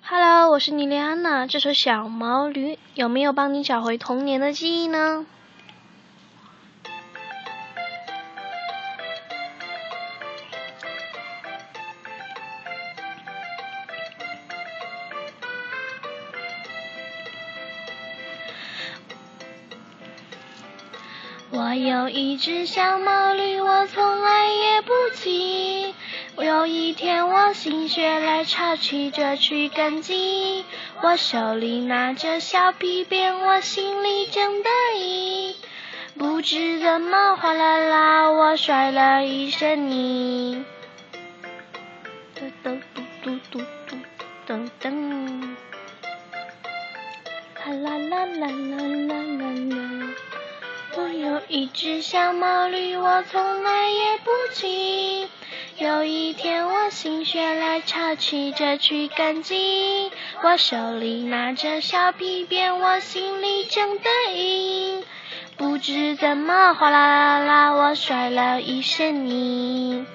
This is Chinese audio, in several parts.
Hello， 我是妮莉安娜。这首小毛驴有没有帮你找回童年的记忆呢？我有一只小毛驴，我从来也不骑。有一天我心血来潮骑着去赶集，我手里拿着小皮鞭，我心里正得意。不知怎么哗啦啦，我摔了一身泥。嘟嘟嘟嘟嘟噔噔，啦啦啦啦啦啦啦。我有一只小毛驴，我从来也不骑。有一天我心血来潮骑着去赶集，我手里拿着小皮鞭，我心里正得意。不知怎么哗啦啦啦，我摔了一身泥。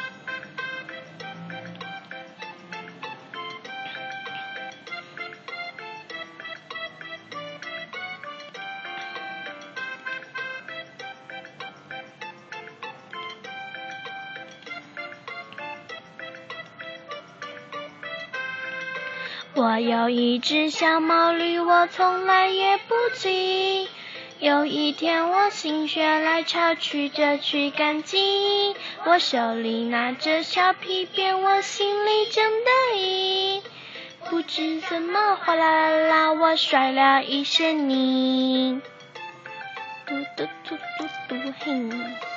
我有一只小毛驴，我从来也不骑。有一天我心血来潮骑着去赶集，我手里拿着小皮鞭，我心里正得意。不知怎么哗啦啦啦，我摔了一身泥。嘟嘟嘟嘟嘟嘿。